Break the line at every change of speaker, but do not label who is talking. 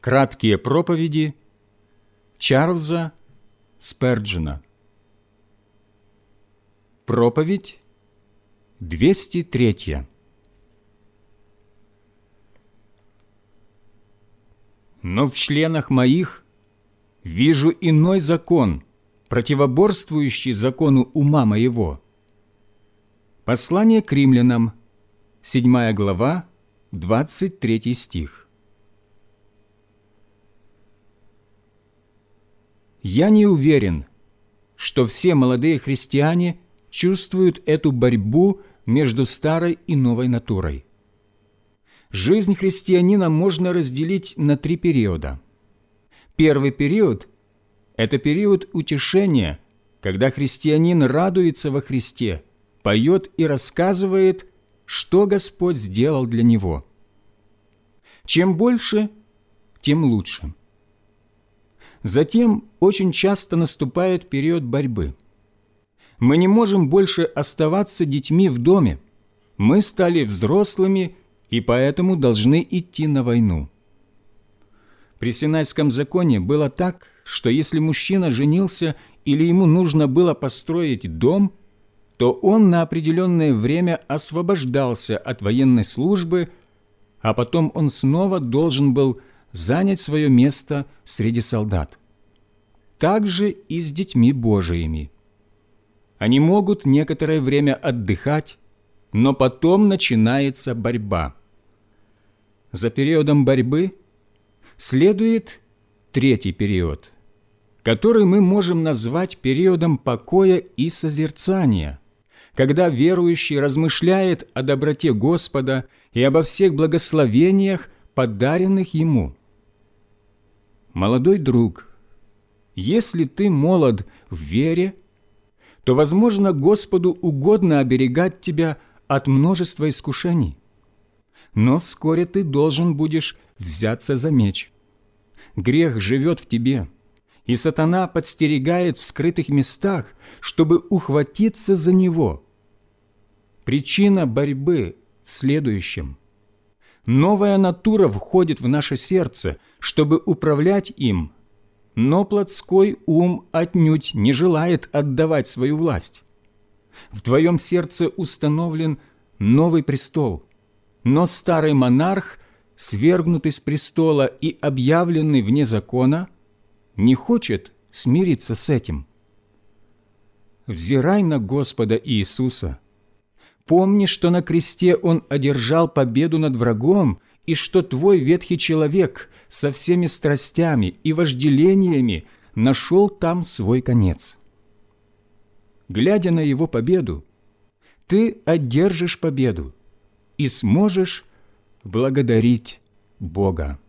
Краткие проповеди Чарльза Сперджена. Проповедь 203. Но в членах моих вижу иной закон, противоборствующий закону ума моего. Послание к римлянам, 7 глава, 23 стих. Я не уверен, что все молодые христиане чувствуют эту борьбу между старой и новой натурой. Жизнь христианина можно разделить на 3 периода. Первый период – это период утешения, когда христианин радуется во Христе, поет и рассказывает, что Господь сделал для него. Чем больше, тем лучше. Затем очень часто наступает период борьбы. Мы не можем больше оставаться детьми в доме. Мы стали взрослыми и поэтому должны идти на войну. При Синайском законе было так, что если мужчина женился или ему нужно было построить дом, то он на определенное время освобождался от военной службы, а потом он снова должен был занять свое место среди солдат. Так же и с детьми Божиими. Они могут некоторое время отдыхать, но потом начинается борьба. За периодом борьбы следует 3-й период, который мы можем назвать периодом покоя и созерцания, когда верующий размышляет о доброте Господа и обо всех благословениях, подаренных ему. Молодой друг, если ты молод в вере, то, возможно, Господу угодно оберегать тебя от множества искушений. Но вскоре ты должен будешь взяться за меч. Грех живет в тебе, и сатана подстерегает в скрытых местах, чтобы ухватиться за него. Причина борьбы в следующем. Новая натура входит в наше сердце, чтобы управлять им, но плотской ум отнюдь не желает отдавать свою власть. В твоем сердце установлен новый престол, но старый монарх, свергнутый с престола и объявленный вне закона, не хочет смириться с этим. Взирай на Господа Иисуса. Помни, что на кресте Он одержал победу над врагом, и что твой ветхий человек со всеми страстями и вожделениями нашел там свой конец. Глядя на Его победу, ты одержишь победу и сможешь благодарить Бога.